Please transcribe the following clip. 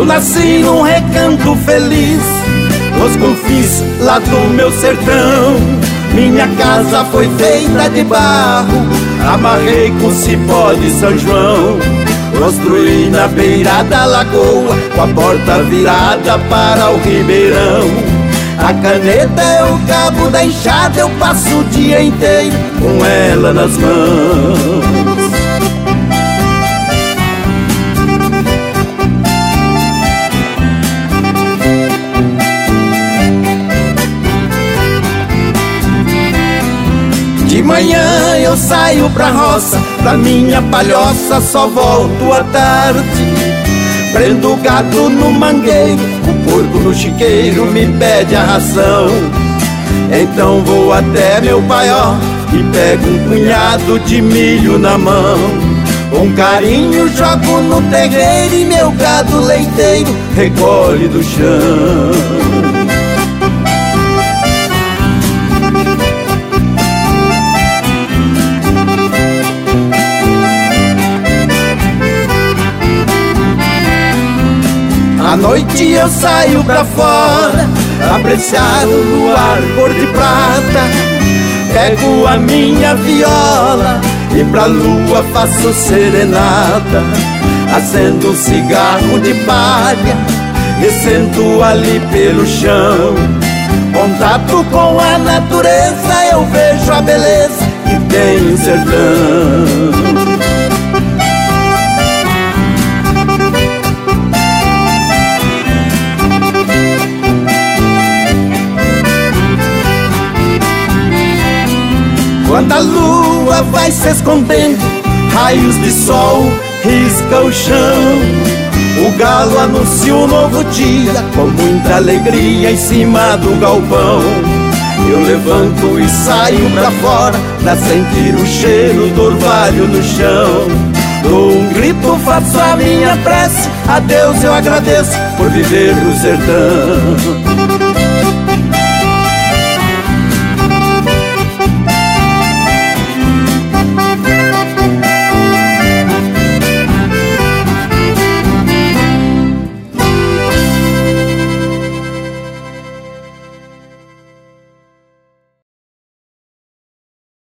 nasci num recanto feliz, nos confins lá do meu sertão. Minha casa foi feita de barro, amarrei com cipó de São João. Construí na beira da lagoa, com a porta virada para o ribeirão. A caneta é o cabo da enxada, eu passo o dia inteiro com ela nas mãos. De manhã eu saio pra roça, pra minha palhoça só volto à tarde. Prendo o gato no mangueiro, o porco no chiqueiro me pede a ração. Então vou até meu paió e pego um punhado de milho na mão. Com carinho jogo no terreiro e meu gado leiteiro recolhe do chão. À noite eu saio pra fora, apreciar o luar cor de prata. Pego a minha viola e pra lua faço serenata. Acendo um cigarro de palha e sento ali pelo chão. Contato com a natureza, eu vejo a beleza que tem o sertão. Quando a lua vai se escondendo, raios de sol risca o chão. O galo anuncia um novo dia, com muita alegria em cima do galpão. Eu levanto e saio pra fora, pra sentir o cheiro do orvalho no chão. Dou um grito, faço a minha prece, a Deus eu agradeço por viver no sertão.